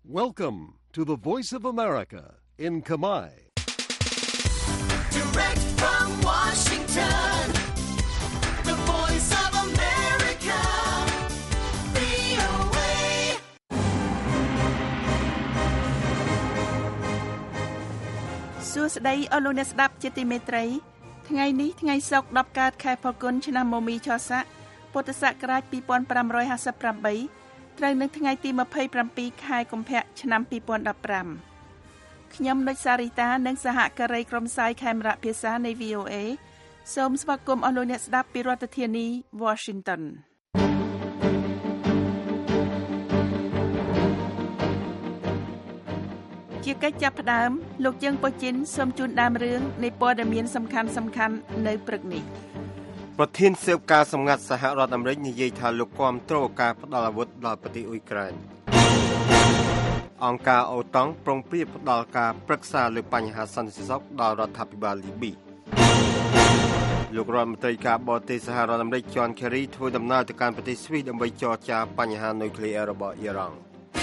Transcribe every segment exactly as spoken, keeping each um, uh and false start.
Welcome to the Voice of America in Khmer. Direct from Washington, the Voice of America, វី អូ เอ សួស្តីអស់លោកអ្នកស្ដាប់ជាទីមេត្រីថ្ងៃនេះថ្ងៃសុក្រដប់កើតខែផល្គុនឆ្នាំមមីឆស័កពុទ្ធសករាជពីរពាន់ប្រាំរយហាសិបប្រាំបីត្រូវនៅថ្ងៃទីម្ភៃប្រាំពីរខែកុម្ភៈឆ្នាំពីរពាន់ដប់ប្រាំខ្ញុំនុចសារីតានិងសហការីក្រុមផ្សាយខេមរៈភាសានៃ វី អូ เอ សូមស្វាគមន៍អស់លោកអ្នកស្ដាប់ពីរដ្ឋធានី Washington ជាកិច្ចចាប់ផ្ដើមលោកជើងប៉ូជីនសូមជូនដើមរឿងនៃព័ត៌មានសំខាន់ៗនៅព្រឹកនេះប្រធានសេវការសម្ងាត់សហរដ្ឋអាមេរិកនិយាយថាលោកគាំទ្រការផ្តល់អាវុធដល់ប្រទេសអ៊ុយក្រែនអង្គការអូតង់ប្រុងប្រៀបផ្តល់ការប្រឹក្សាលើបញ្ហាសន្តិសុខដល់រដ្ឋាភិបាលលីប៊ីលោករដ្ឋមន្ត្រីការបរទេសសហរដ្ឋអាមេរិក John Kerry ធ្វើដំណើរទៅកាន់ប្រទេសស្វីសដើម្បីចរចាបញ្ហានុយក្លេអ៊ែររបស់អ៊ីរ៉ង់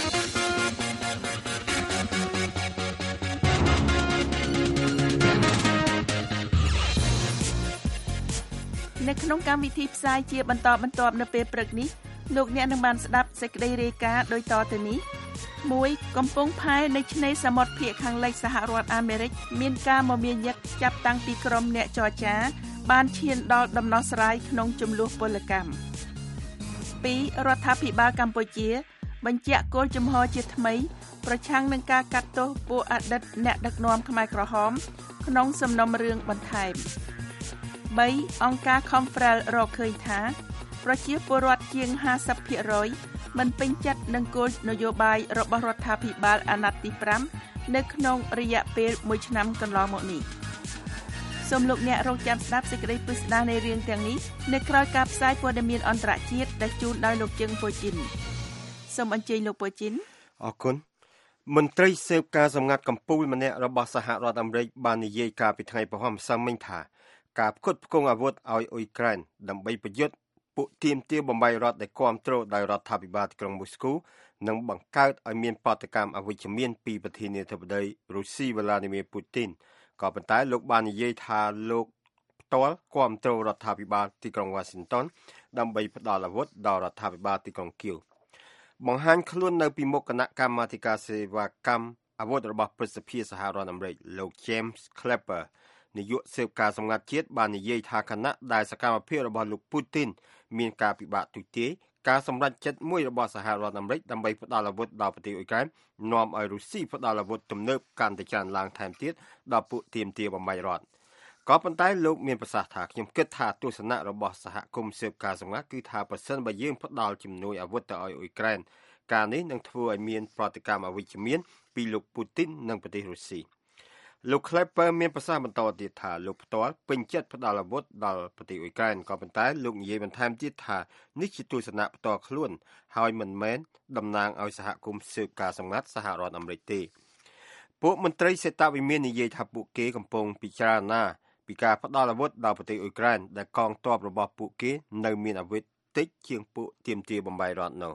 នៅក្នុងកម្មវិធីផ្សាយជាបន្តបន្ទាប់នៅពេលព្រឹកនេះលោកអ្នកនឹងបានស្ដាប់សេចក្តីរាយការណ៍ដូចតទៅនេះមួយកំពង់ផែនៅឆ្នេរសមុទ្រភាគខាងលិចសហរដ្ឋអាមេរិកមានការមមាញឹកចាប់តាំងពីក្រុមអ្នកចរចាបានឈានដល់ដំណោះស្រាយក្នុងជម្លោះពលកម្មពីររដ្ឋាភិបាលកម្ពុជាបញ្ជាក់គោលជំហរជាថ្មីប្រឆាំងនឹងការកាត់ទោសពួកអតីតអ្នកដឹកនាំខ្មែរក្រហមក្នុងសំណុំរឿងបន្ថែមបីអង្គការ Confrel រកឃើញថាប្រជាពលរដ្ឋជាង ហាសិបភាគរយ មិនពេញចិត្តនឹងគោលនយោបាយរបស់រដ្ឋាភិបាលអាណត្តិទីប្រាំនៅក្នុងរយៈពេលមួយឆ្នាំកន្លងមកនេះសូមលោកអ្នករងចាំស្ដាប់សេចក្តីពិស្ដារនៃរឿងទាំងនេះនៅក្រៅការផ្សាយព័ត៌មានអន្តរជាតិដែលជូនដោយលោកជឹងប៉ូជីនសូមអញ្ជើញលោកប៉ូជីនអរគុណមន្ត្រីសេវការសម្ងាត់កម្ពុជាម្នាក់របស់សហរដ្ឋអាមេរិកបាននិយាយកាលពីថ្ងៃប្រហ័សម្សិលមិញថាការផ្គត់ផ្គង់អាវុធឲ្យអ៊ុយក្រែនដើម្បីប្រយុទ្ធពួកទាមទារបំបីរដ្ឋដែលគាំទ្រដោយរដ្ឋាភិបាលទីក្រុងមូស្គូនិងបង្កើតឲ្យមានបដកម្មអវិជ្ជមានពីប្រធានាធិបតីរុស្ស៊ីវ្លាឌីមៀពូទីនក៏ប៉ុន្តែលោកបាននិយាយថាលោកផ្ទាល់គាំទ្ររដ្ឋាភិបាលទីក្រុងវ៉ាស៊ីនតោនដើម្បីផ្ដល់អាវុធដល់រដ្ឋាភិបាលទីក្រុងគៀវបង្ហាញខ្លួននៅពីមុខគណៈកម្មាធិការសេវាកម្មអាវុធរបស់ព្រឹទ្ធសភាសហរដ្ឋអាមេរិកលោក James Clapperនាយកសេវការសម្ងាត់ជាតិបាននិយាយថាគណៈដែលសកម្មភាពរបស់លោកពូទីនមានការពិបាកទុយទាយការសម្រេចចិត្តមួយរបស់សហរដ្ឋអាមេរិកដើម្បីផ្ដល់អាវុធដល់ប្រទេសអ៊ុយក្រែននាំឲ្យរុស្ស៊ីផ្ដល់អាវុធទំនើបកាន់តែច្រើនឡើងថែមទៀតដល់ពួកទាមទារបំបីរដ្ឋក៏ប៉ុន្តែលោកមានប្រសាសន៍ថាខ្ញុំគិតថាទស្សនៈរបស់សហគមន៍សេវការសម្ងាត់គឺថាប្រសិនបើយើងផ្ដល់ជំនួយអាវុធទៅឲ្យអ៊ុយក្រែនការនេះនឹងធ្វើឲ្យមានប្រតិកម្មអវិជ្ជមានពីលោកពូទីននិងប្រទេសរុស្ស៊ីលោក Clapper មានប្រសាសន៍បន្តទៀតថាលោកផ្ទាល់ពេញចិត្តផ្ដល់អាវុធដល់ប្រទេសអ៊ុយក្រែនក៏ប៉ុន្តែលោកនិយាយបន្ថែមទៀតថានេះជាទស្សនៈផ្ទាល់ខ្លួនហើយមិនមែនតំណាងឲ្យសហគមន៍សេវការសម្ងាត់សហរដ្ឋអាមេរិកទេពួកមន្ត្រីសេតវិមាននិយាយថាពួកគេកំពុងពិចារណាពីការផ្ដល់អាវុធដល់ប្រទេសអ៊ុយក្រែនដែលកងទ័ពរបស់ពួកគេនៅមានអាវុធតិចជាងពួកទាមទារបំបីរដ្ឋនោះ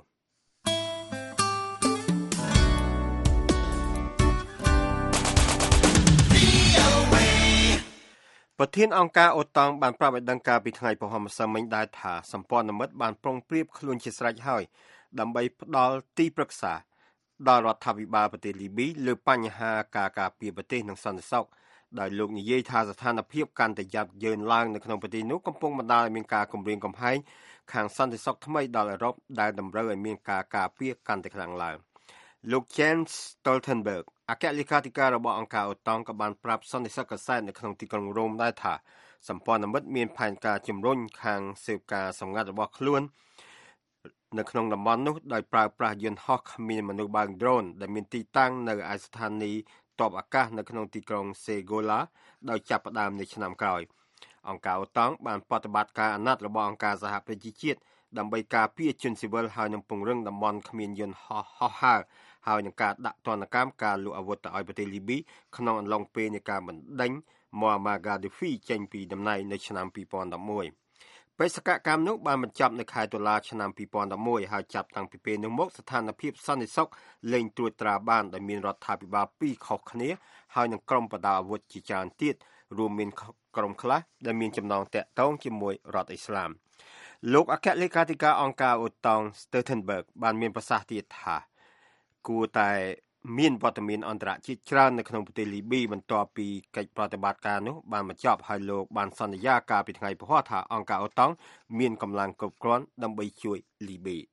ប្រធានអង្គការអូតង់បានប្រាប់ឲ្យដឹងការពីថ្ងៃប្រហ័សម្សិលមិញដែរថាសម្ព័ន្ធមិត្តបានប្រុងប្រៀបខ្លួនជាស្រេចហើយដើម្បីផ្ដល់ទីប្រឹក្សាដល់រដ្ឋាភិបាលប្រទេសលីប៊ីលើបញ្ហាការការពារប្រទេសនិងសន្តិសុខដោយលោកនិយាយថាស្ថានភាពកាន់តែយ៉ាប់យ៉ឺនឡើងនៅក្នុងប្រទេសនោះកំពុងបណ្ដាលឲ្យមានការគំរាមកំហែងខាងសន្តិសុខថ្មីដល់អឺរ៉ុបដែលតម្រូវឲ្យមានការការពារកាន់តែខ្លាំងឡើងលោក Jens Stoltenberg អគ្គលេខាធិការរបស់អង្គការអូតង់ក៏បានប្រាប់សន្និសីទកាសែតនៅក្នុងទីក្រុងរ៉ូមដែរថាសម្ព័ន្ធមិត្តមានផែនការជំរុញខាងសេវការសម្ងាត់របស់ខ្លួននៅក្នុងតំបន់នោះដោយប្រើប្រាស់យន្តហោះគ្មានមនុស្សបើក drone ដែលមានទីតាំងនៅឯស្ថានីយ៍ទ័ពអាកាសនៅក្នុងទីក្រុងសេហ្គូឡាដោយចាប់ផ្ដើមនៅឆ្នាំក្រោយអង្គការអូតង់បានបប្រតិបត្តិការអាណត្តិរបស់អង្គការសហប្រជាជាតិដើម្បីការពារជនស៊ីវិលហើយនឹងពង្រឹងតំបន់គ្មានយន្តហោះហោះហើរហើយនឹងការដាក់ទណ្ឌកម្មការលក់អាវុធទៅឲ្យប្រទេសលីប៊ីក្នុងអំឡុងពេលនៃការបណ្ដេញ Muammar Gaddafi ចេញពីតំណែងនៅឆ្នាំពីរពាន់ដប់មួយបេសកកម្មនោះបានបញ្ចប់នៅខែតុលាឆ្នាំពីរពាន់ដប់មួយហើយចាប់តាំងពីពេលនោះមកស្ថានភាពសន្តិសុខលែងត្រួតត្រាបានដោយមានរដ្ឋាភិបាលពីរខុសគ្នាហើយនឹងក្រុមបដាអាវុធជាច្រើនទៀតរួមមានក្រុមខ្លះដែលមានចំណងតាក់ទងជាមួយរដ្ឋអ៊ីស្លាមលោកអគ្គលេខាធិការអង្គការអូតង់ Stoltenberg បានមានប្រសាសន៍ទៀតថាគួរតែមានវត្តមានអន្តរជាតិច្រើននៅក្នុងប្រទេសលីប៊ីបន្ទាប់ពីកិច្ចប្រតិបត្តិការនោះបានបញ្ចប់ហើយលោកបានសន្យាកាលពីថ្ងៃពហុថាអង្គការអូតង់មានកម្លាំងគ្រប់គ្រាន់ដើម្បីជួយលីប៊ី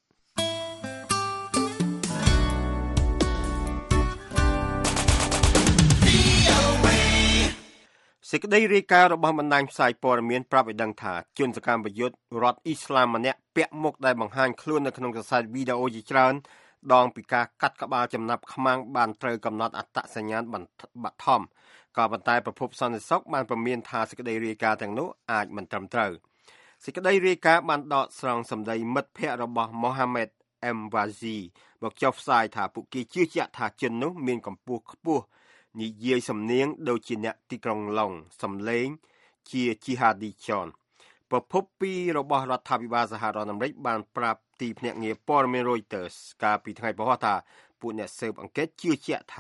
សេចក្តីរាយការណ៍របស់បណ្ដាញផ្សាយព័ត៌មានប្រាប់ឲ្យដឹងថាជនសកម្មប្រយុទ្ធរដ្ឋអ៊ីស្លាមម្នាក់ពាក់មុខដែលបង្ហាញខ្លួននៅក្នុងកាសែតវីដេអូជាច្រើនដងពីការកាត់ក្បាលចំណាប់ខ្មាំងបានត្រូវកំណត់អត្តសញ្ញាណបឋមក៏ប៉ុន្តែប្រភពសន្តិសុខបានព្រមានថាសេចក្តីរាយការណ៍ទាំងនោះអាចមិនត្រឹមត្រូវសេចក្តីរាយការណ៍បានដកស្រង់សម្ដីមិត្តភ័ក្តិរបស់ Mohammed M. Wazi មកចុះផ្សាយថាពួកគេជឿជាក់ថាជននោះមានកម្ពស់ខ្ពស់និយាយសំនៀងដូចជាអ្នកទីក្រុងឡុងសំឡេងជា Jihadi John ប្រភពពីររបស់រដ្ឋាភិបាលសហរដ្ឋអាមេរិកបានប្រាប់ទីភ្នាក់ងារព័ត៌មាន Reuters កាលពីថ្ងៃពហុថាពួកអ្នកស៊ើបអង្កេតជឿជាក់ថា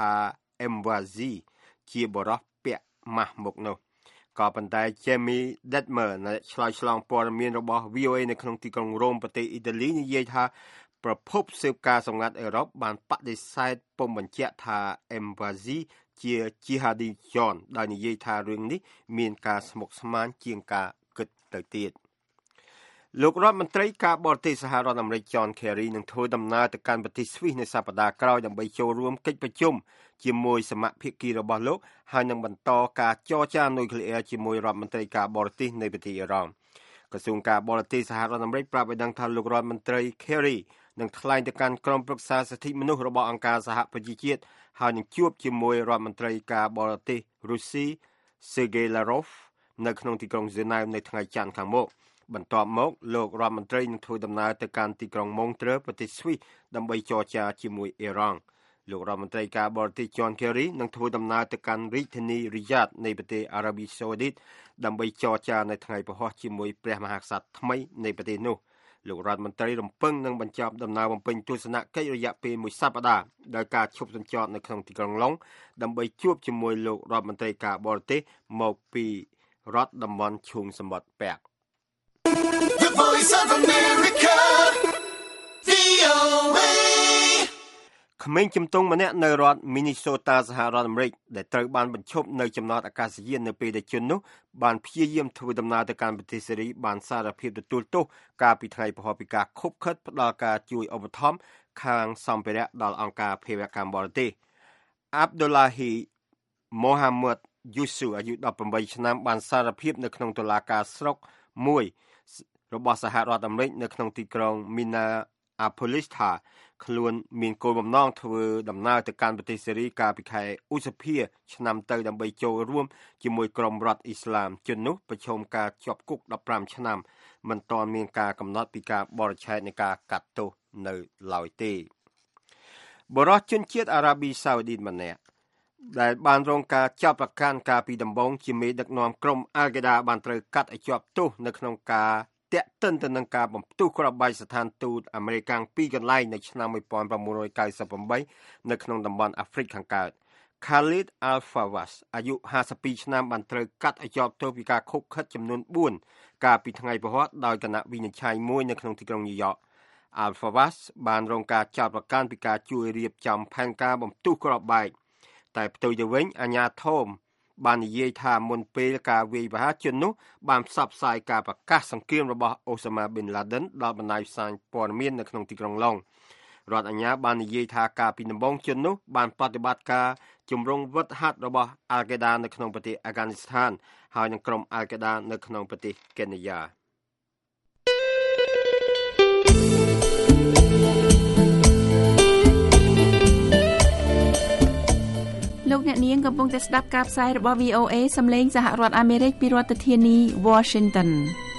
Mwazi ជាបរិសុទ្ធពាក់ម៉ាស់មុខនោះក៏ប៉ុន្តែ Jamie Detmer អ្នកឆ្លើយឆ្លងព័ត៌មានរបស់ វី អូ អេ នៅក្នុងទីក្រុងរ៉ូមប្រទេសអ៊ីតាលីនិយាយថាប្រភពស៊ើបការសម្ងាត់អឺរ៉ុបបានបដិសេធពុំបញ្ជាក់ថា Mwazi ជា Jihadi John ដោយនិយាយថារឿងនេះមានការស្មុគស្មាញជាងការគិតទៅទៀតលោករដ្ឋមន្ត្រីការបរទេសសហរដ្ឋអាមេរិក John Kerry នឹងធ្វើដំណើរទៅកាន់ប្រទេសស្វីសនៅសប្តាហ៍ក្រោយដើម្បីចូលរួមកិច្ចប្រជុំជាមួយសមាភាគីរបស់លោកហើយនឹងបន្តការចរចានុយក្លេអ៊ែរជាមួយរដ្ឋមន្ត្រីការបរទេសនៃប្រទេសអ៊ីរ៉ង់ក្រសួងការបរទេសសហរដ្ឋអាមេរិកប្រាប់ឲ្យដឹងថាលោករដ្ឋមន្ត្រី Kerry នឹងថ្លែងទៅកាន់ក្រុមប្រឹក្សាសិទ្ធិមនុស្សរបស់អង្គការសហប្រជាជាតិហើយនឹងជួបជាមួយរដ្ឋមន្ត្រីការបរទេសរុស្ស៊ី Sergei Lavrov នៅក្នុងទីក្រុង Geneva នៅថ្ងៃច័ន្ទខាងមុខបន្ទាប់មកលោករដ្ឋមន្ត្រីនឹងធ្វើដំណើរទៅកាន់ទីក្រុង Montreux ប្រទេសស្វីសដើម្បីចរចាជាមួយអ៊ីរ៉ង់លោករដ្ឋមន្ត្រីការបរទេស John Kerry នឹងធ្វើដំណើរទៅកាន់រាជធានី Riyadh នៃប្រទេសអារ៉ាប៊ីសាអូឌីតដើម្បីចរចានៅថ្ងៃពហុជាមួយព្រះមហាក្សត្រថ្មីនៃប្រទេសនោះលោករដ្ឋមន្ត្រីរំពឹងនឹងបញ្ចប់ដំណើរបំពេញទស្សនកិច្ចរយៈពេលមួយសប្តាហ៍ដោយការឈប់សម្ចតនៅក្នុងទីក្រុងឡុងដើម្បីជួបជាមួយលោករដ្ឋមន្ត្រីការបរទេសមកពីរដ្ឋតំបន់ឈូងសមុទ្រពាក់The Voice of America វី អូ អេ ក្មេងជំទង់ម្នាក់នៅរដ្ឋ Minnesota សហរដ្ឋអាមេរិកដែលត្រូវបានបញ្ឈប់នៅចំណតអាកាសយាននៅពេលដែលជននោះបានព្យាយាមធ្វើដំណើរទៅកាន់ប្រទេសសេរីបានសារភាពទទួលទោសកាលពីថ្ងៃពហុពីការខុបខិតផ្ដល់ការជួយឧបត្ថម្ភខាងសម្ភារៈដល់អង្គការភេរវកម្មបរទេស Abdullahi Mohammed Yusuf អាយុដប់ប្រាំបីឆ្នាំបានសារភាពនៅក្នុងតុលាការស្រុកមួយរបស់សហរដ្ឋអាមេរិកនៅក្នុងទីក្រុង Minneapolis ថាខ្លួនមានគោលបំណងធ្វើដំណើរទៅកាន់ប្រទេសសេរីកាលពីខែឧសភាឆ្នាំទៅដើម្បីចូលរួមជាមួយក្រុមរដ្ឋអ៊ីស្លាមជននោះប្រឈមការជាប់គុកដប់ប្រាំឆ្នាំមិនទាន់មានការកំណត់ពីការបរិច្ឆេទនៃការកាត់ទោសនៅឡើយទេបរិសុទ្ធជនជាតិអារ៉ាប៊ីសាអូឌីតម្នាក់ដែលបានរងការចាប់ប្រកាន់កាលពីដំបូងជាមេដឹកនាំក្រុមអាល់កេដាបានត្រូវកាត់ឲ្យជាប់ទោសនៅក្នុងការតាក់ទិនទៅនឹងការបំផ្ទុះគ្រាប់បែកស្ថានទូតអាមេរិកពីរកន្លែងនៅឆ្នាំmột nghìn chín trăm chín mươi támនៅក្នុងតំបន់អាហ្វ្រិកខាងកើត Khalid Al-Fawaz អាយុห้าสิบពីរឆ្នាំបានត្រូវកាត់ឲ្យជាប់ទោសពីការខុបខិតចំនួនបួនកាលពីថ្ងៃពហុដោយគណៈវិនិច្ឆ័យមួយនៅក្នុងទីក្រុងញូវយ៉ក Al-Fawaz បានរងការចាប់ប្រកាន់ពីការជួយរៀបចំផែនការបំផ្ទុះគ្រាប់បែកតែផ្ទុយទៅវិញអាជ្ញាធរបាននិយាយថាមុនពេលការវាយប្រហារជននោះបានផ្សព្វផ្សាយការប្រកាសសង្គ្រាមរបស់អូសាម៉ាប៊ីនឡាដិនដល់បណ្ដាញផ្សាយព័ត៌មាននៅក្នុងទីក្រុងឡុងរដ្ឋអាជ្ញាបាននិយាយថាការពីដំបូងជននោះបានប្រតិបត្តិការជំរុំវឹតហាត់របស់អាល់កេដានៅក្នុងប្រទេសអាហ្គានីស្ថានហើយនឹងក្រុមអាល់កេដានៅក្នុងប្រទេសកេនយ៉ាលោកអ្នកនាងកំពុងតែស្ដាប់ការផ្សាយរបស់ វី អូ អេ សំឡេងសហរដ្ឋអាមេរិកពីរដ្ឋធានី Washington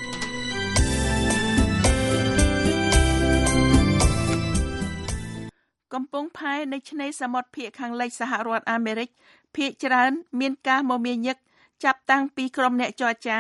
កំពង់ផែនៅឆ្នេរសមុទ្រភាគខាងលិចសហរដ្ឋអាមេរិកភាគច្រើនមានការមមាញឹកចាប់តាំងពីក្រុមអ្នកចរចា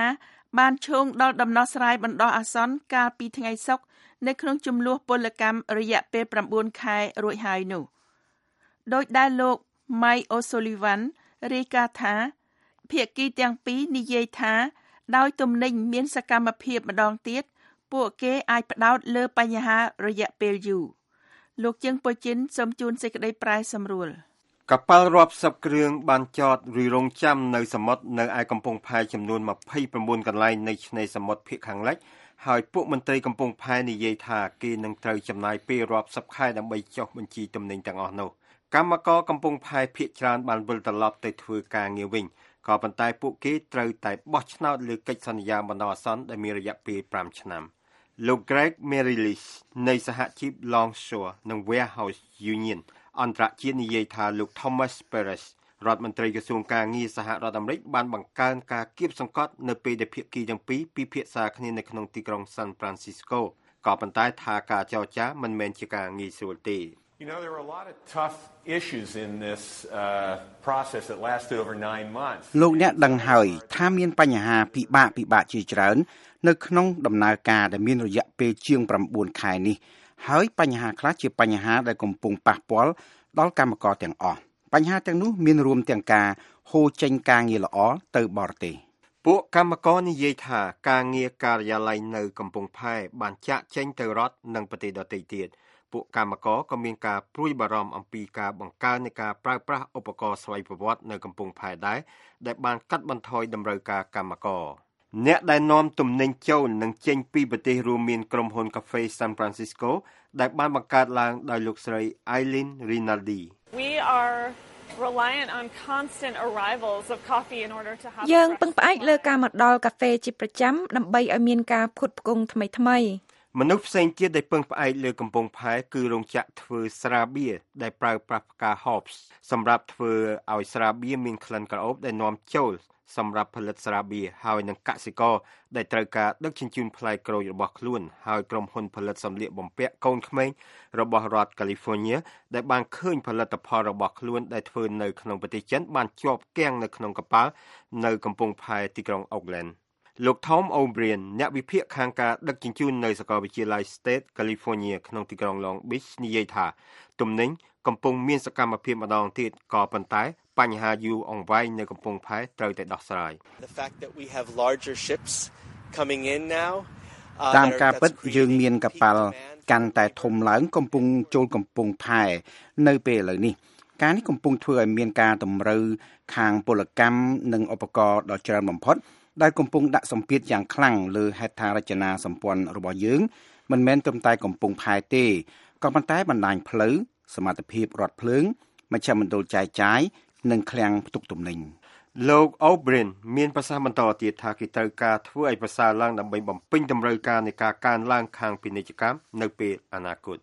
បានឈោងដល់ដំណោះស្រាយបណ្ដោះអាសន្នកាលពីថ្ងៃសុក្រនៅក្នុងចំនួនពលកម្មរយៈពេល9ខែរួចហើយនោះដោយដែលលោក Mike O'Sullivan រាយការណ៍ថាភាគីទាំងពីរនិយាយថាដោយទំនិញមានសកម្មភាពម្ដងទៀតពួកគេអាចផ្ដោតលើបញ្ហារយៈពេលយូរលោកជាងប៉ូជីនសូមជូនសេចក្តីប្រែសម្រួលកប៉ាល់រាប់សិបគ្រឿងបានចតឬរង់ចាំនៅសមុទ្រនៅឯកំពង់ផែចំនួន29កន្លែងនៅឆ្នេរសមុទ្រភាគខាងលិចហើយពួកមន្ត្រីកំពង់ផែនិយាយថាគេនឹងត្រូវចំណាយពេលរាប់សិបខែដើម្បីចុះបញ្ជីទំនិញទាំងអស់នោះកម្មករកំពង់ផែភាគច្រើនបានវិលត្រឡប់ទៅធ្វើការងារវិញក៏ប៉ុន្តែពួកគេត្រូវតែបោះឆ្នោតលើកិច្ចសន្យាបណ្ដោះអាសន្នដែលមានរយៈពេល5ឆ្នាំលោក Greg Merilis នៃសហជីព Longshore និង Warehouse Union អន្តរជាតិនិយាយថាលោក Thomas Perez រដ្ឋមន្ត្រីក្រសួងការងារសហរដ្ឋអាមេរិកបានបង្កើនការគៀបសង្កត់នៅពេលដែលភាគីទាំងពីរពិភាក្សាគ្នានៅក្នុងទីក្រុង San Francisco ក៏ប៉ុន្តែថាការចរចាមិនមែនជាការងាយស្រួលទេ You know, there were a lot of tough issues in this uh, process that lasted over nine months. លោកអ្នកដឹងហើយថាមានបញ្ហាពិបាកពិបាកជាច្រើននៅក្នុងដំណើរការដែលមានរយៈពេលជាង9ខែនេះហើយបញ្ហាខ្លះជាបញ្ហាដែលកំពុងប៉ះពាល់ដល់កម្មករទាំងអស់បញ្ហាទាំងនោះមានរួមទាំងការហូរចេញការងារល្អទៅបរទេសពួកកម្មករនិយាយថាការងារការិយាល័យនៅកំពង់ផែបានចាក់ចេញទៅរដ្ឋនិងប្រទេសដទៃទៀតពួកកម្មករក៏មានការព្រួយបារម្ភអំពីការបង្កើននៃការប្រើប្រាស់ឧបករណ៍ស្វ័យប្រវត្តិនៅកំពង់ផែដែរដែលបានកាត់បន្ថយតម្រូវការកម្មករអ្នកដែលនាំទំនិញចូលនិងចេញពីប្រទេសរួមមានក្រុមហ៊ុនកាហ្វេ San Francisco ដែលបានបង្កើតឡើងដោយលោកស្រី Eileen Rinaldi We are reliant on constant arrivals of coffee in order to have យើងពឹងផ្អែកលើការមកដល់កាហ្វេជាប្រចាំដើម្បីឲ្យមានការផ្គត់ផ្គង់ថ្មីថ្មីមនុស្សផ្សេងទៀតដែលពឹងផ្អែកលើកំពង់ផែគឺរោងចក្រធ្វើស្រាបៀរដែលប្រើប្រាស់ផ្កា hops សម្រាប់ធ្វើឲ្យស្រាបៀរមានក្លិនក្រអូបដែលនាំចូលសម្រាប់ផលិតស្រាបៀរហើយនឹងកសិករដែលត្រូវការដឹកជញ្ជូនផ្លែក្រូចរបស់ខ្លួនហើយក្រុមហ៊ុនផលិតសម្លៀកបំពាក់កូនក្មេងរបស់រដ្ឋ California ដែលបានឃើញផលិតផលរបស់ខ្លួនដែលធ្វើនៅក្នុងប្រទេសចិនបានជាប់គាំងនៅក្នុងកប៉ាល់នៅកំពង់ផែទីក្រុង Oaklandលោក Tom O'Brien អ្នកវិភាគខាងការដឹកជញ្ជូននៅសាកលវិទ្យាល័យ State California ក្នុងទីក្រុង Long Beach និយាយថាទំនិញកំពុងមានសកម្មភាពម្ដងទៀតក៏ប៉ុន្តែបញ្ហាយូរអង្វែងនៅកំពង់ផែត្រូវតែដោះស្រាយ The fact that we have larger ships coming in now តាមការពិតយើងមានកប៉ាល់កាន់តែធំឡើងកំពុងចូលកំពង់ផែនៅពេលឥឡូវនេះការនេះកំពុងធ្វើឲ្យមានការតម្រូវខាងពលកម្មនិងឧបករណ៍ដ៏ច្រើនបំផុតដែលកំពុងដាក់សម្ពាធយ៉ាងខ្លាំងលើហេដ្ឋារចនាសម្ព័ន្ធរបស់យើងមិនមែនត្រឹមតែកំពង់ផែទេក៏ប៉ុន្តែបណ្ដាញផ្លូវសមត្ថភាពរថភ្លើងមជ្ឈមណ្ឌលចែកចាយនិងឃ្លាំងផ្ទុកទំនិញលោក O'Brien មានប្រសាសន៍បន្តទៀតថាគេត្រូវការធ្វើឲ្យប្រសើរឡើងដើម្បីបំពេញតម្រូវការនៃការកើនឡើងខាងពាណិជ្ជកម្មនៅពេលអនាគត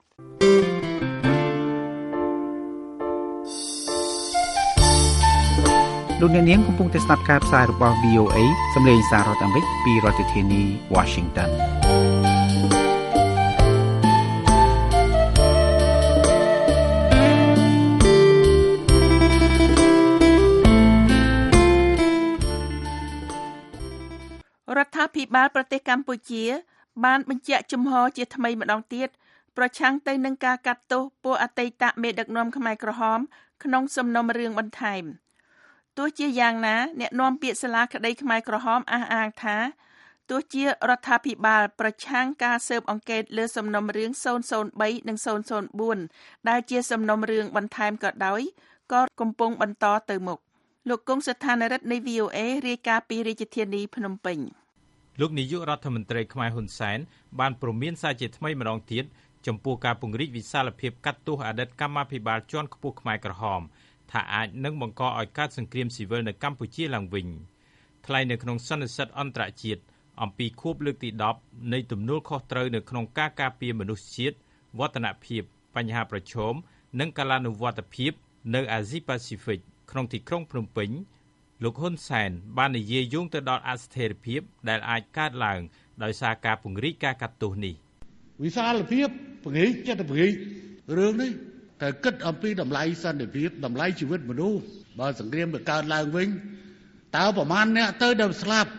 លោកអ្នកនាងកំពុងតែស្ដាប់ការផ្សាយរបស់ វី អូ เอ សម្លេងសាររដ្ឋអាមេរិកពីរដ្ឋធានី Washington រដ្ឋាភិបាលប្រទេសកម្ពុជាបានបញ្ជាក់ជំហរជាថ្មីម្ដងទៀតប្រឆាំងទៅនឹងការកាត់ទោសពួកអតីតមេដឹកនាំខ្មែរក្រហមក្នុងសំណុំរឿងបន្ថែមទោះជាយ៉ាងណាអ្នកនាំពាក្យសាលាក្តីខ្មែរក្រហមអះអាងថាទោះជារដ្ឋាភិបាលប្រឆាំងការស៊ើបអង្កេតលើសំណុំរឿងศูนย์ศูนย์បីនិងศูนย์ศูนย์បួនដែលជាសំណុំរឿងបន្ថែមក៏ដោយក៏កំពុងបន្តទៅមុខលោកគង់ស្ថានរិទ្ធនៃ វី អូ เอ រាយការណ៍ពីរាជធានីភ្នំពេញលោកនាយករដ្ឋមន្ត្រីខ្មែរហ៊ុនសែនបានព្រមានសារជាថ្មីម្ដងទៀតចំពោះការពង្រីកវិសាលភាពកាត់ទោសអតីតកម្មាភិបាលជាន់ខ្ពស់ខ្មែរក្រហមថាអាចនឹងបង្កឲ្យកើតសង្គ្រាមស៊ីវិលនៅកម្ពុជាឡើងវិញថ្លែងនៅក្នុងសន្និសីទអន្តរជាតិអំពីខួបលើកទីដប់នៃទំនួលខុសត្រូវនៅក្នុងការការពារមនុស្សជាតិវឌ្ឍនភាពបញ្ហាប្រឈមនិងកាលានុវត្តភាពនៅអាស៊ីប៉ាស៊ីហ្វិកក្នុងទីក្រុងភ្នំពេញលោកហ៊ុនសែនបាននិយាយយោងទៅដល់អស្ថិរភាពដែលអាចកើតឡើងដោយសារការពង្រីកការកាត់ទោសនេះវិសាលភាពពង្រីកចិត្តពង្រីករឿងនេះតែគិតអំពីតម្លៃសន្តិភាពតម្លៃជីវិតមនុស្សបើសង្គ្រាមវាកើតឡើងវិញតើប្រមាណអ្នកទៅដែលស្លាប់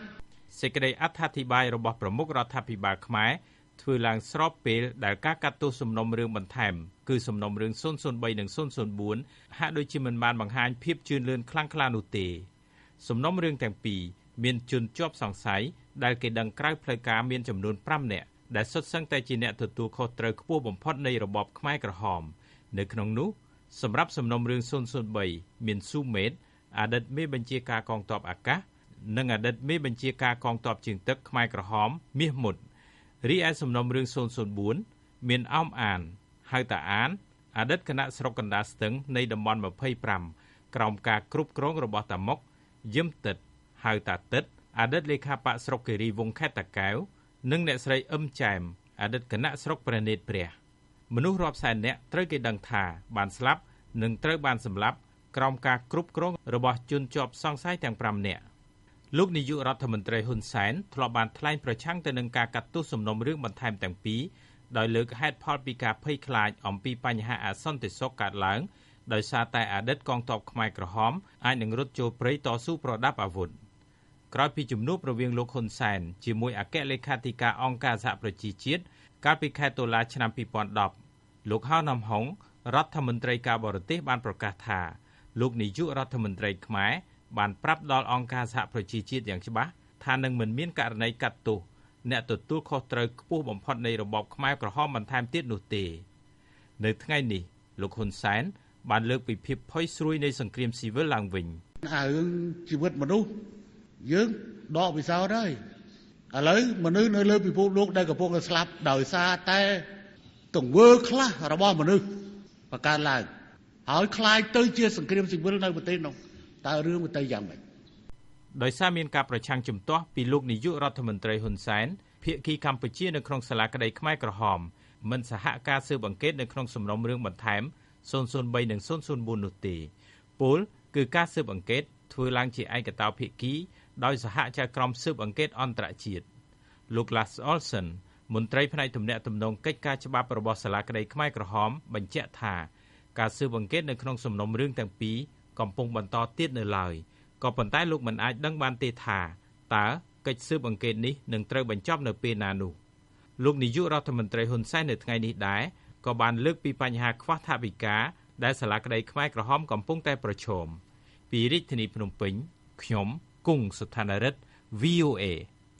សេចក្តីអត្ថាធិប្បាយរបស់ប្រមុខរដ្ឋាភិបាលខ្មែរធ្វើឡើងស្របពេលដែលការកាត់ទោសសំណុំរឿងបន្ថែមគឺសំណុំរឿងศูนย์ศูนย์បីនិងศูนย์ศูนย์បួនហាក់ដូចជាមិនបានបង្ហាញភាពជឿនលឿនខ្លាំងក្លានោះទេសំណុំរឿងទាំងពីរមានជនជាប់សង្ស័យដែលគេដឹងក្រៅផ្លូវការមានចំនួនប្រាំនាក់ដែលសុទ្ធសឹងតែជាអ្នកទទួលខុសត្រូវខ្ពស់បំផុតនៃរបបខ្មែរក្រហមនៅក្នុងនោះសម្រាប់សំណុំរឿងศูนย์ศูนย์បីមានស៊ូមេតអតីតមេបញ្ជាការកងទ័ពអាកាសនិងអតីតមេបញ្ជាការកងទ័ពជើងទឹកខ្មែរក្រហមមាសមុតរីឯសំណុំរឿងศูนย์ศูนย์បួនមានអមអានហៅតាអានអតីតគណៈស្រុកកណ្ដាលស្ទឹងនៃតំបន់ម្ភៃប្រាំក្រោមការគ្រប់គ្រងរបស់តាមុកយឹមទឹកហៅតាទឹកអតីតលេខាបកស្រុកគិរីវង្សខេត្តតាកែវនិងអ្នកស្រីអឹមចែមអតីតគណៈស្រុកព្រះនេត្រព្រះមនុស្សរាប់សែននាក់ត្រូវគេដឹងថាបានស្លាប់និងត្រូវបានសម្លាប់ក្រោមការគ្រប់គ្រងរបស់ជនជាប់សង្ស័យទាំងប្រាំនាក់លោកនាយករដ្ឋមន្ត្រីហ៊ុនសែនធ្លាប់បានថ្លែងប្រឆាំងទៅនឹងការកាត់ទោសសំណុំរឿងបន្ថែមទាំងពីរដោយលើកហេតុផលពីការភ័យខ្លាចអំពីបញ្ហាអសន្តិសុខកើតឡើងដោយសារតែអតីតកងទ័ពខ្មែរក្រហមអាចនឹងរត់ចូលព្រៃតស៊ូប្រដាប់អាវុធក្រោយពីជំនួបរវាងលោកហ៊ុនសែនជាមួយអគ្គលេខាធិការអង្គការសហប្រជាជាតិកាលពីខែតុលាឆ្នាំពីរពាន់ដប់លោកហៅណាំហុងរដ្ឋមន្ត្រីការបរទេសបានប្រកាសថាលោកនាយករដ្ឋមន្ត្រីខ្មែរបានប្រាប់ដល់អង្គការសហប្រជាជាតិយ៉ាងច្បាស់ថានឹងមិនមានករណីកាត់ទោសអ្នកទទួលខុសត្រូវខ្ពស់បំផុតនៃរបបខ្មែរក្រហមបន្ថែមទៀតនោះទេនៅថ្ងៃនេះលោកហ៊ុនសែនបានលើកពីភាពផុយស្រួយនៃសង្គ្រាមស៊ីវិលឡើងវិញអារឿងជីវិតមនុស្សយើងដកពិសោធន៍ហើយឥឡូវមនុស្សនៅលើពិភពលោកដែលកំពុងតែស្លាប់ដោយសារតែទង្វើខ្លះរបស់មនុស្សបង្កើតឡើងហើយคล้ายទៅជាសង្គ្រាមស៊ីវិលនៅប្រទេសនោះតើរឿងវាទៅយ៉ាងម៉េចដោយសារមានការប្រឆាំងជំទាស់ពីលោកនាយករដ្ឋមន្ត្រីហ៊ុនសែនភាគីកម្ពុជានៅក្នុងសាលាក្តីខ្មែរក្រហមមិនសហការស៊ើបអង្កេតនៅក្នុងសំណុំរឿងបន្ថែមศูนย์ศูนย์បីនិងศูนย์ศูนย์បួននោះទេពលគឺការស៊ើបអង្កេតធ្វើឡើងជាឯកតោភាគីដោយសហចៅក្រមស៊ើបអង្កេតអន្តរជាតិលោក Lars Olsen មន្ត្រីផ្នែកទំនាក់ទំនងកិច្ចការច្បាប់របស់សាលាក្តីខ្មែរក្រហមបញ្ជាក់ថាការស៊ើបអង្កេតនៅក្នុងសំណុំរឿងទាំងពីរកំពុងបន្តទៀតនៅឡើយក៏ប៉ុន្តែលោកមិនអាចដឹងបានទេថាតើកិច្ចស៊ើបអង្កេតនេះនឹងត្រូវបញ្ចប់នៅពេលណានោះលោកនាយករដ្ឋមន្ត្រីហ៊ុនសែននៅថ្ងៃនេះដែរក៏បានលើកពីបញ្ហាខ្វះថវិកាដែលសាលាក្តីខ្មែរក្រហមកំពុងតែប្រឈមពីរាជធានីភ្នំពេញខ្ញុំគង់សុថានរិទ្ធ វី អូ អេ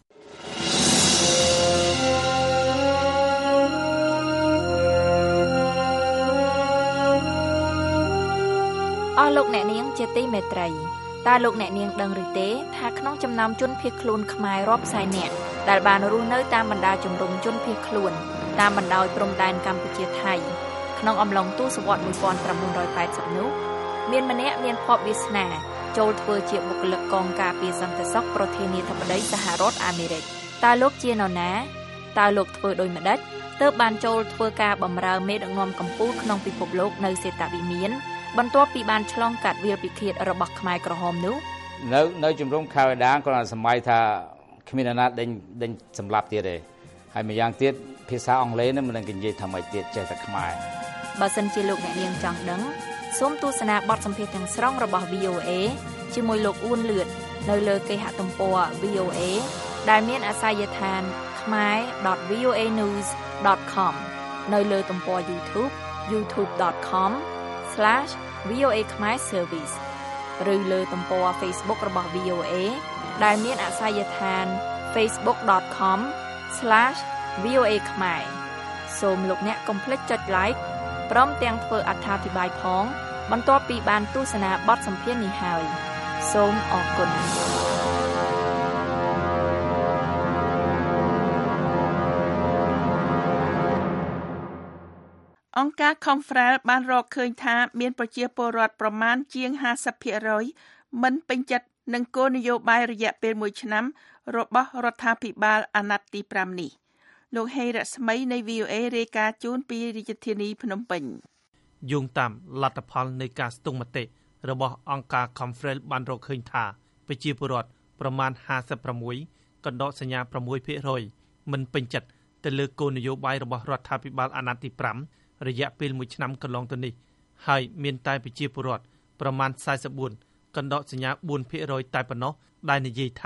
អស់លោកអ្នកនាងជាទីមេត្រីតើលោកអ្នកនាងដឹងឬទេថាក្នុងចំណោមជនភៀសខ្លួនខ្មែររាប់សែននាក់ដែលបានរស់នៅតាមបណ្ដាជំរំជនភៀសខ្លួនតាមបណ្ដោយព្រំដែនកម្ពុជាថៃក្នុងអំឡុងទសវត្សរ៍một nghìn chín trămแปดสิบនោះមានម្នាក់មានភ័ព្វវាសនាចូលធ្វើជាបុគ្គលិកកងការពារសន្តិសុខប្រធានាធិបតីសហរដ្ឋអាមេរិកតើលោកជានរណាតើលោកធ្វើដូចម្ដេចទើបបានចូលធ្វើការបម្រើមេដឹកនាំកម្ពុជាក្នុងពិភពលោកនៅសេតវិមានបន្ទាប់ពីបានឆ្លងកាត់វាលពិឃាតរបស់ខ្មែរក្រហមនោះនៅនៅជំរំខេវដានគាត់សម័យថាគ្មានអ្នកណាដេញដេញសម្លាប់ទៀតទេហើយម្យ៉ាងទៀតភាសាអង់គ្លេសនឹងមិននឹងនិយាយថាម៉េចទៀតចេះតែខ្មែរបើសិនជាលោកអ្នកនាងចង់ដឹងសូមទស្សនាបទសម្ភាសន៍ទាំងស្រុងរបស់ វី អូ អេ ជាមួយលោកអ៊ួនលឿននៅលើគេហទំព័រ វី អូ អេ ដែលមានអាសយដ្ឋាន khmer dot v o a news dot com នៅលើទំព័រ YouTube youtube dot com slash v o a khmer service ឬលើទំព័រ Facebook របស់ វី អូ អេ ដែលមានអាសយដ្ឋាន facebook dot com slash v o a khmer សូមលោកអ្នកកុំភ្លេចចុច like ព្រមទាំងធ្វើអត្ថាធិប្បាយផងបន្ទាប់ពីបានទស្សនាបទសម្ភាសន៍នេះហើយសូមអរគុណអង្គការ Confrel បានរកឃើញថាមានប្រជាពលរដ្ឋប្រមាណជាង ห้าสิบភាគរយ មិនពេញចិត្តនឹងគោលនយោបាយរយៈពេលមួយឆ្នាំរបស់រដ្ឋាភិបាលអាណត្តិទីប្រាំនេះលោកហេរស្មីនៃ វី អូ អេ រាយការណ៍ជូនពីរាជធានីភ្នំពេញយោងតាមលទ្ធផលនៃការស្ទង់មតិរបស់អង្គការ Confrel បានរកឃើញថាប្រជាពលរដ្ឋប្រមាណ ห้าสิบหก កណ្ដោសញ្ញា หกភាគរយ មិនពេញចិត្តទៅលើគោលនយោបាយរបស់រដ្ឋាភិបាលអាណត្តិទីប្រាំរយៈពេលមួយឆ្នាំកន្លងទៅនេះហើយមានតែប្រជាពលរដ្ឋប្រមាណ สี่สิบสี่ កណ្ដោសញ្ញា bốnភាគរយ តែប៉ុណ្ណោះដែលនិយាយថា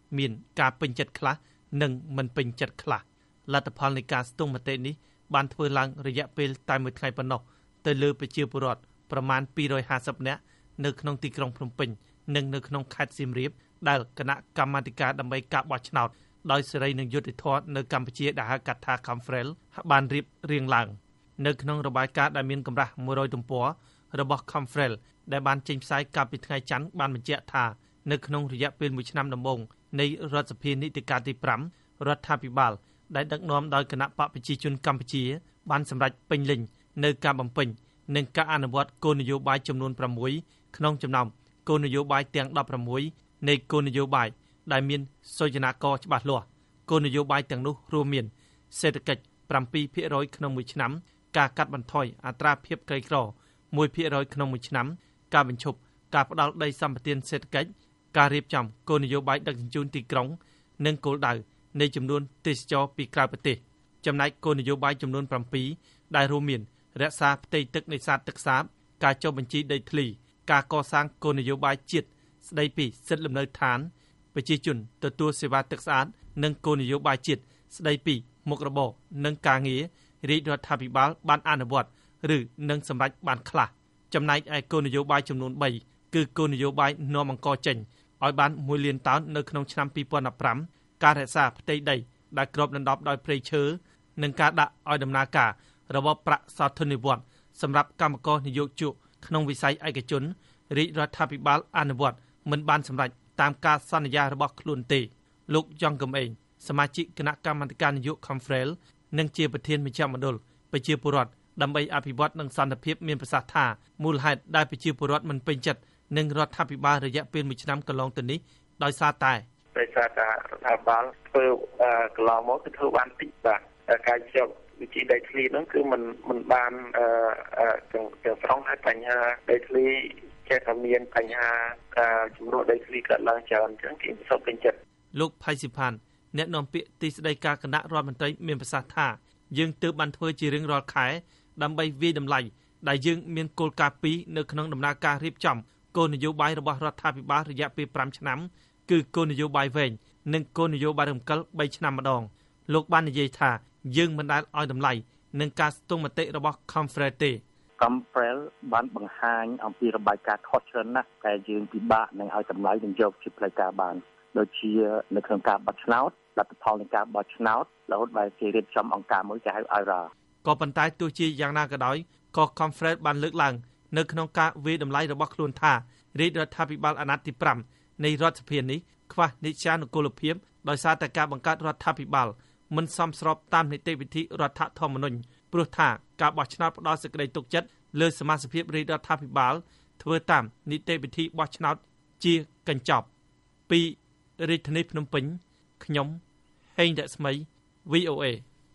មានការពេញចិត្តខ្លះនិងមិនពេញចិត្តខ្លះលទ្ធផលនៃការស្ទង់មតិនេះបានធ្វើឡើងរយៈពេលតែមួយថ្ងៃប៉ុណ្ណោះទៅលើប្រជាពលរដ្ឋប្រមាណពីររយហាសិបនាក់នៅក្នុងទីក្រុងភ្នំពេញនិងនៅក្នុងខេត្តសៀមរាបដែលគណៈកម្មាធិការដើម្បីការបោះឆ្នោតដោយសេរីនិងយុត្តិធម៌នៅកម្ពុជាដែលហៅកាត់ថា Confrel បានរៀបរៀងឡើងនៅក្នុងរបាយការណ៍ដែលមានកម្រាស់មួយរយទំព័ររបស់ Confrel ដែលបានចេញផ្សាយកាលពីថ្ងៃច័ន្ទបានបញ្ជាក់ថានៅក្នុងរយៈពេលមួយឆ្នាំដំបូងនៃរដ្ឋសភានីតិកាលទីប្រាំរដ្ឋាភិបាលដែលដឹកនាំដោយគណៈបកប្រជាជនកម្ពុជាបានសម្រេចពេញលេញនៅការបំពេញនិងការអនុវត្តគោលនយោបាយចំនួនប្រាំមួយក្នុងចំណោមគោលនយោបាយទាំងដប់ប្រាំមួយនៃគោលនយោបាយដែលមានសូចនាករច្បាស់លាស់គោលនយោបាយទាំងនោះរួមមានសេដ្ឋកិច្ច ប្រាំពីរភាគរយ ក្នុងមួយឆ្នាំការកាត់បន្ថយអត្រាភាពក្រីក្រ មួយភាគរយ ក្នុងមួយឆ្នាំការបញ្ឈប់ការផ្ដាល់ដីសម្បត្តិសេដ្ឋកិច្ចការរៀបចំគោលនយោបាយដឹកជញ្ជូនទីក្រុងនិងគោលដៅនៃចំនួនទេសចរពីក្រៅប្រទេសចំណែកគោលនយោបាយចំនួនប្រាំពីរដែលរួមមានរក្សាផ្ទៃទឹកនេសាទទឹកសាបការចុះបញ្ជីដីធ្លីការកសាងគោលនយោបាយជាតិស្ដីពីសិទ្ធិលំនៅឋានប្រជាជនទទួលសេវាទឹកស្អាតនិងគោលនយោបាយជាតិស្ដីពីមុខរបរនិងការងាររាជរដ្ឋាភិបាលបានអនុវត្តឬនឹងសម្រេចបានខ្លះចំណែកឯគោលនយោបាយចំនួនបីគឺគោលនយោបាយនាំអង្គចេញឲ្យបានមួយលានតោននៅក្នុងឆ្នាំពីរពាន់ដប់ប្រាំការរក្សាផ្ទៃដីដែលគ្របដណ្ដប់ដោយព្រៃឈើនិងការដាក់ឲ្យដំណើរការរបបប្រាក់សោធននិវត្តន៍សម្រាប់កម្មករនិយោជកក្នុងវិស័យឯកជនរាជរដ្ឋាភិបាលអនុវត្តមិនបានសម្រេចតាមការសន្យារបស់ខ្លួនទេលោកយ៉ងកំឯងសមាជិកគណៈកម្មាធិការនយោបាយ Confrel និងជាប្រធានមជ្ឈមណ្ឌលប្រជាពលរដ្ឋដើម្បីអភិវឌ្ឍនិងសន្តិភាពមានប្រសាសន៍ថាមូលហេតុដែលប្រជាពលរដ្ឋមិនពេញចិត្តនឹងរដ្ឋាភិបាលរយៈពេលមួយឆ្នាំកន្លងទៅនេះដោយសារតែដោយសារតែរដ្ឋាភិបាលធ្វើកន្លងមកគឺធ្វើបានតិចបាទការជាប់វិជាដីធ្លីហ្នឹងគឺมันมันបានអឺទាំងទាំងស្រុងហើយបញ្ហាដីធ្លីចេះតែមានបញ្ហាការចំនួនដីធ្លីកើតឡើងច្រើនអញ្ចឹងគេមិនសូវពេញចិត្តលោកផៃស៊ីផានអ្នកនាំពាក្យទីស្តីការគណៈរដ្ឋមន្ត្រីមានប្រសាសន៍ថាយើងទើបបានធ្វើជារៀងរាល់ខែដើម្បីវាយតម្លៃដែលយើងមានគោលការណ៍ពីរនៅក្នុងដំណើរការរៀបចំគោលនយោបាយរបស់រដ្ឋាភិបាលរយៈពេលប្រាំឆ្នាំគឺគោលនយោបាយវែងនិងគោលនយោបាយរំកិលបីឆ្នាំម្ដងលោកបាននិយាយថាយើងមិនដែលឲ្យតម្លៃនឹងការស្ទង់មតិរបស់ Confrel ទេ Confrel បានបង្ហាញអំពីរបាយការណ៍ខុសច្រើនណាស់តែយើងពិបាកនឹងឲ្យតម្លៃនឹងយកជាផ្លូវការបានដូចជានៅក្នុងការបោះឆ្នោតលទ្ធផលនៃការបោះឆ្នោតរហូតដល់គេរៀបចំអង្គការមួយគេហៅ អាយ អារក៏ប៉ុន្តែទោះជាយ៉ាងណាក៏ដោយក៏ Confrel បានលើកឡើងនៅក្នុងការវាយតម្លៃរបស់ខ្លួនថារាជរដ្ឋាភិបាលអាណត្តិទីប្រាំនៃរដ្ឋសភានេះខ្វះនីតិនុកូលភាពដោយសារតែការបង្កើតរដ្ឋាភិបាលមិនសមស្របតាមនីតិវិធីរដ្ឋធម្មនុញ្ញព្រោះថាការបោះឆ្នោតផ្ដល់សេចក្តីទុកចិត្តលើសមាជិករាជរដ្ឋាភិបាលធ្វើតាមនីតិវិធីបោះឆ្នោតជាកញ្ចប់ពីរាជធានីភ្នំពេញខ្ញុំហេងរស្មី វី អូ เอ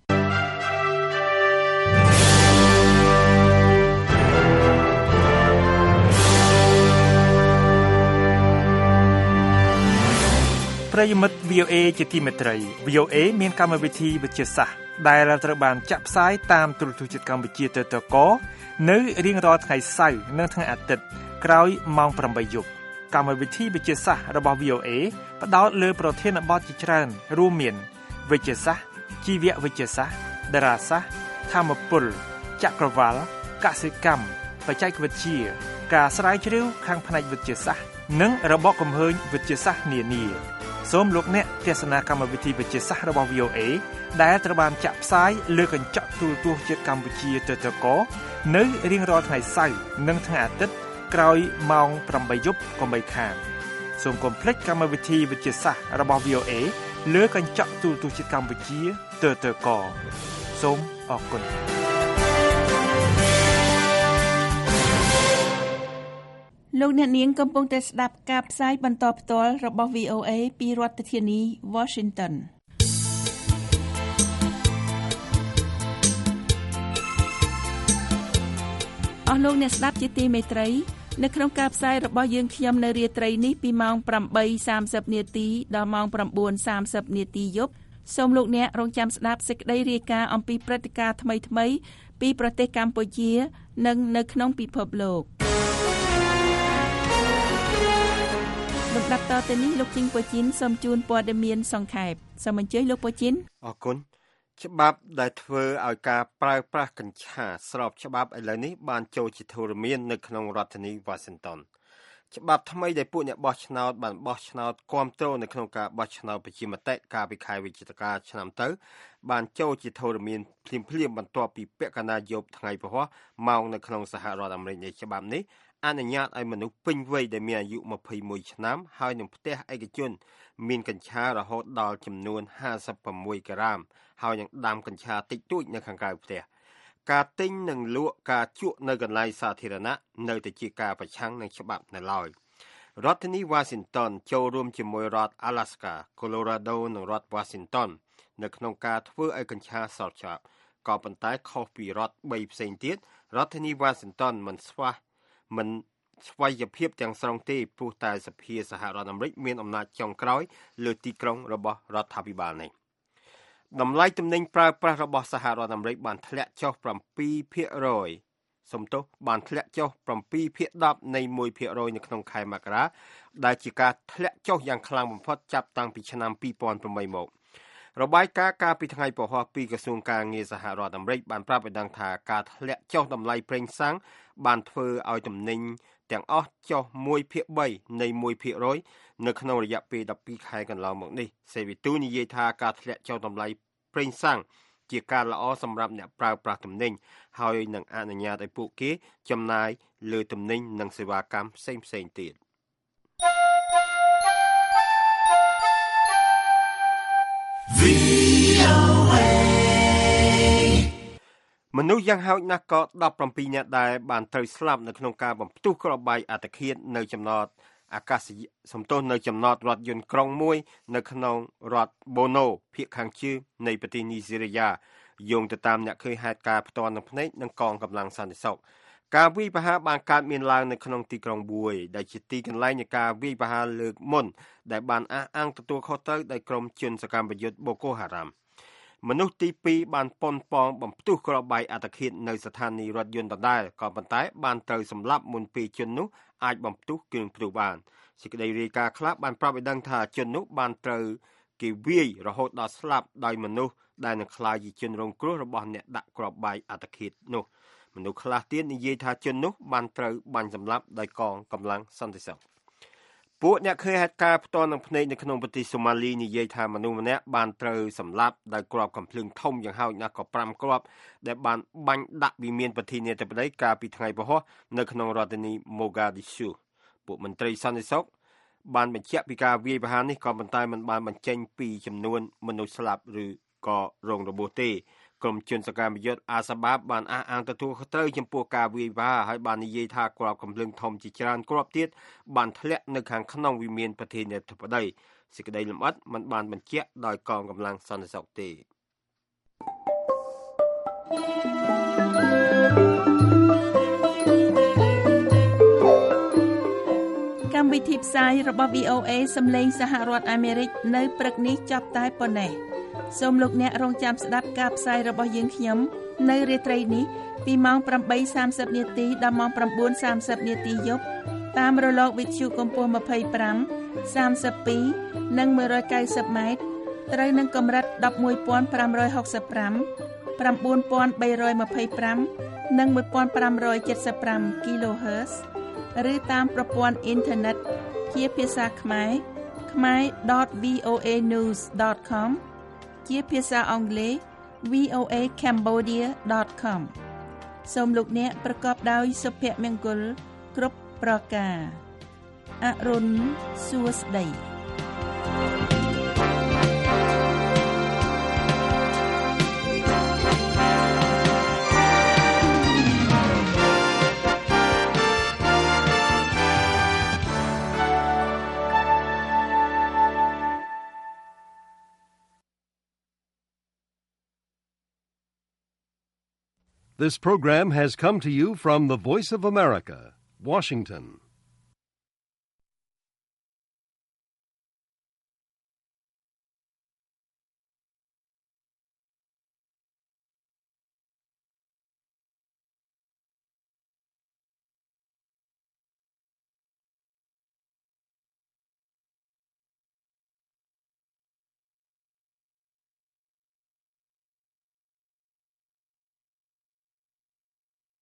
ប្រិយមិត្ត វី អូ เอ ជាទីមេត្រី វី អូ เอ មានកម្មវិធីវិទ្យាសាស្ត្រដែលត្រូវបានចាក់ផ្សាយតាមទូរទស្សន៍ជាតិកម្ពុជា តតក នៅរៀងរាល់ថ្ងៃសៅរ៍និងថ្ងៃអាទិត្យក្រោយម៉ោងប្រាំបីយប់កម្មវិធីវិទ្យាសាស្ត្ររបស់ វី អូ เอ ផ្ដោតលើប្រធានបទជាច្រើនរួមមានវិទ្យាសាស្ត្រជីវវិទ្យាសាស្ត្រតារាសាស្ត្រធម្មពលចក្រវាលកសិកម្មបច្ចេកវិទ្យាការស្រាវជ្រាវខាងផ្នែកវិទ្យាសាស្ត្រនិងរបបគំហើញវិទ្យាសាស្ត្រនានាសូមលោកអ្នកទស្សនាកម្មវិធីវិទ្យាសាស្ត្ររបស់ វី អូ เอ ដែលត្រូវបានចាក់ផ្សាយលើកញ្ចក់ទូរទស្សន៍ជាតិកម្ពុជា តតក នៅរៀងរាល់ថ្ងៃសៅរ៍និងថ្ងៃអាទិត្យក្រោយម៉ោងប្រាំបីយប់កុំបីខានសូមកុំភ្លេចកម្មវិធីវិទ្យាសាស្ត្ររបស់ វី អូ เอ លើកញ្ចក់ទូរទស្សន៍ជាតិកម្ពុជា តតក សូមអរគុណលោកអ្នកនាងកំពុងតែស្ដាប់ការផ្សាយបន្តផ្ទាល់របស់ វី អូ เอ ពីរដ្ឋធានី Washington អស់លោកអ្នកស្ដាប់ជាទីមេត្រីនៅក្នុងការផ្សាយរបស់យើងខ្ញុំនៅរាត្រីនេះពីម៉ោងប្រាំបីសាមសិបនាទីដល់ម៉ោងប្រាំបួនសាមសិបនាទីយប់សូមលោកអ្នករងចាំស្ដាប់សេចក្តីរាយការណ៍អំពីព្រឹត្តិការណ៍ថ្មីៗពីប្រទេសកម្ពុជានិងនៅក្នុងពិភពលោកដំលំដាប់តទៅនេះលោកជីងប៉ូជីនសូមជូនព័ត៌មានសង្ខេបសូមអញ្ជើញលោកប៉ូជីនអរគុណច្បាប់ដែលធ្វើឲ្យការប្រើប្រាស់កញ្ឆាស្របច្បាប់ឥឡូវនេះបានចូលជាធរមាននៅក្នុងរដ្ឋធានី Washington ច្បាប់ថ្មីដែលពួកអ្នកបោះឆ្នោតបានបោះឆ្នោតគាំទ្រនៅក្នុងការបោះឆ្នោតប្រជាមតិកាលពីខែវិច្ឆិកាឆ្នាំទៅបានចូលជាធរមានភ្លាមៗបន្ទាប់ពីពាក់កណ្ដាលយប់ថ្ងៃពហុម៉ោងនៅក្នុងសហរដ្ឋអាមេរិកនៃច្បាប់នេះអនុញ្ញាតឲ្យមនុស្សពេញវ័យដែលមានអាយុម្ភៃមួយឆ្នាំហើយនឹងផ្ទះឯកជនមានកញ្ឆារហូតដល់ចំនួនห้าสิบหกក្រាមហើយនឹងដាំកញ្ឆាតិចតួចនៅខាងក្រៅផ្ទះការទិញនិងលក់ការជក់នៅកន្លែងសាធារណៈនៅតែជាការប្រឆាំងនឹងច្បាប់នៅឡើយរដ្ឋធានី Washington ចូលរួមជាមួយរដ្ឋ Alaska, Colorado និងរដ្ឋ Washington នៅក្នុងការធ្វើឲ្យកញ្ឆាស្របច្បាប់ក៏ប៉ុន្តែខុសពីរដ្ឋបីផ្សេងទៀតរដ្ឋធានី Washington មិនស្វះមិនស្វ័យភាពទាំងស្រុងទេព្រោះតែសភាសហរដ្ឋអាមេរិកមានអំណាចចុងក្រោយលើទីក្រុងរបស់រដ្ឋាភិបាលនេះតម្លៃទំនិញប្រើប្រាស់របស់សហរដ្ឋអាមេរិកបានធ្លាក់ចុះseven percent សំទោសបានធ្លាក់ចុះsevenភាគtenនៃone percent នៅក្នុងខែមករាដែលជាការធ្លាក់ចុះយ៉ាងខ្លាំងបំផុតចាប់តាំងពីឆ្នាំtwo thousand eightមករបាយការណ៍កាលពីថ្ងៃពហុពីក្រសួងការងារសហរដ្ឋអាមេរិកបានប្រាប់ឲ្យដឹងថាការធ្លាក់ចុះតម្លៃប្រេងសាំងបានធ្វើឲ្យទំនិញទាំងអស់ចុះoneភាគthreeនៃone percentនៅក្នុងរយៈពេលtwelveខែកន្លងមកនេះសេវីទូនិយាយថាការធ្លាក់ចុះតម្លៃប្រេងសាំងជាការល្អសម្រាប់អ្នកប្រើប្រាស់ទំនិញហើយនឹងអនុញ្ញាតឲ្យពួកគេចំណាយលើទំនិញនិងសេវាកម្មផ្សេងៗទៀតមនុស្សយ៉ាងហោចណាស់ក៏seventeenនាក់ដែរបានត្រូវស្លាប់នៅក្នុងការបំផ្ទុះគ្រាប់បែកអត្តឃាតនៅចំណតអាកាសសំទោសនៅចំណតរថយន្តក្រុងមួយនៅក្នុងរដ្ឋ Bono ភាគខាងជើងនៃប្រទេសនីហ្សេរីយ៉ាយោងទៅតាមអ្នកឃើញហេតុការណ៍ផ្ទាល់នឹងភ្នែកនិងកងកម្លាំងសន្តិសុខការវាយប្រហារបានកើតមានឡើងនៅក្នុងទីក្រុងបួយដែលជាទីកន្លែងនៃការវាយប្រហារលើកមុនដែលបានអះអាងទទួលខុសត្រូវដោយក្រុមជនសកម្មយុទ្ធ Boko Haram មនុស្សទីtwoបានប៉ុនប៉ងបំផ្ទុះគ្រាប់បែកអត្តឃាតនៅស្ថានីយ៍រថយន្តដដែលក៏ប៉ុន្តែបានត្រូវសម្លាប់មុនពេលជននោះអាចបំផ្ទុះគ្រឿងផ្ទុះបានសេចក្តីរាយការណ៍ខ្លះបានប្រាប់ឲ្យដឹងថាជននោះបានត្រូវគេវាយរហូតដល់ស្លាប់ដោយមនុស្សដែលនឹងក្លាយជាជនរងគ្រោះរបស់អ្នកដាក់គ្រាប់បែកអត្តឃាតនោះមនុស្សខ្លះទៀតនិយាយថាជននោះបានត្រូវបាញ់សម្លាប់ដោយកងកម្លាំងសន្តិសុខពួកអ្នកឃើញហេតុការណ៍ផ្ទាល់នឹងភ្នែកនៅក្នុងប្រទេសសូម៉ាលីនិយាយថាមនុស្សម្នាក់បានត្រូវសម្លាប់ដោយគ្រាប់កាំភ្លើងធំយ៉ាងហោចណាស់ក៏fiveគ្រាប់ដែលបានបាញ់ដាក់វិមានប្រធានាធិបតីកាលពីថ្ងៃពហុនៅក្នុងរដ្ឋធានី Mogadishu ពួកមន្ត្រីសន្តិសុខបានបញ្ជាក់ពីការវាយប្រហារនេះក៏ប៉ុន្តែមិនបានបញ្ចេញពីចំនួនមនុស្សស្លាប់ឬក៏រងរបួសទេក្រុមជនសកម្មយុទ្ធអាសាបាបបានអះអាងទទួលខុសត្រូវចំពោះការវាយប្រហារហើយបាននិយាយថាគ្រាប់កាំភ្លើងធំជាច្រើនគ្រាប់ទៀតបានធ្លាក់នៅខាងក្នុងវិមានប្រធានាធិបតីសេចក្តីលម្អិតមិនបានបញ្ជាក់ដោយកងកម្លាំងសន្តិសុខទេកម្មវិធីផ្សាយរបស់ V O A សំឡេងសហរដ្ឋអាមេរិកនៅព្រឹកនេះចប់តែប៉ុណ្ណេះសូមលោកអ្នករងចាំស្ដាប់ការផ្សាយរបស់យើងខ្ញុំនៅរាត្រីនេះពីម៉ោងeight thirtyនាទីដល់ម៉ោងnine thirtyនាទីយប់តាមរលកវិទ្យុកម្ពស់twenty-five, thirty-two និងone ninetyម៉ែត្រត្រូវនឹងកម្រិតeleven thousand five hundred sixty-five, nine thousand three hundred twenty-fiveនិងfifteen seventy-five គីឡូហឺតซ์ឬតាមប្រព័ន្ធអ៊ីនធឺណិតជាភាសាខ្មែរ khmer dot voa news dot com ជាភាសាអង់គ្លេស v o a cambodia dot com សូមលោកអ្នកប្រកបដោយសុភមង្គលគ្រប់ប្រការអរុនសួស្តី This program has come to you from the Voice of America, Washington.